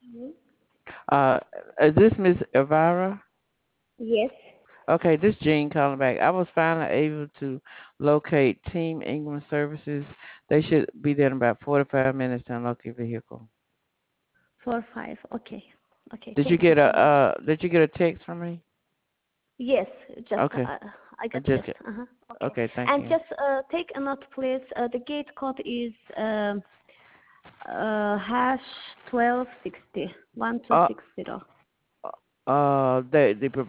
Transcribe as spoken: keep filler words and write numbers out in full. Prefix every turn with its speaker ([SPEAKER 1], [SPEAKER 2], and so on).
[SPEAKER 1] Mhm.
[SPEAKER 2] Uh, is this Miss Elvira?
[SPEAKER 1] Yes.
[SPEAKER 2] Okay, this Jean calling back. I was finally able to locate Team England Services. They should be there in about forty-five minutes to unlock your vehicle.
[SPEAKER 1] Four five. Okay. Okay.
[SPEAKER 2] Did you
[SPEAKER 1] Thank you
[SPEAKER 2] get
[SPEAKER 1] so
[SPEAKER 2] a
[SPEAKER 1] much.
[SPEAKER 2] uh did you get a text from me?
[SPEAKER 1] Yes. Just
[SPEAKER 2] Okay.
[SPEAKER 1] uh, I
[SPEAKER 2] I
[SPEAKER 1] got
[SPEAKER 2] just
[SPEAKER 1] just.
[SPEAKER 2] get
[SPEAKER 1] Uh-huh. Okay.
[SPEAKER 2] okay, thank
[SPEAKER 1] And
[SPEAKER 2] you.
[SPEAKER 1] just uh, take a note, please. Uh, the gate code is um uh, hash twelve sixty one two
[SPEAKER 2] Uh
[SPEAKER 1] six zero.
[SPEAKER 2] uh they the